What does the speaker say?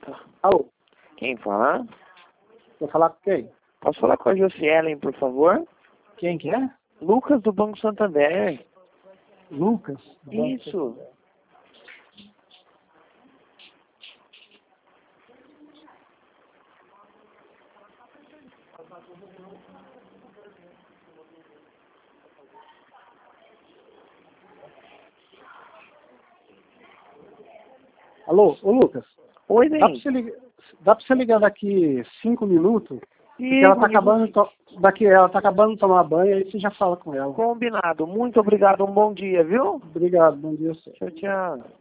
Alô, Quem fala? vou falar com quem? Posso falar com a Josielen, por favor? Quem que é? Lucas do Banco Santander. Lucas? Isso. Alô, ô Lucas, Oi, dá pra bem. dá pra você ligar daqui 5 minutos? Porque ela tá ela tá acabando de tomar banho, aí você já fala com ela. Combinado. Muito obrigado. Um bom dia, viu? Obrigado, bom dia a você. Tchau, tchau.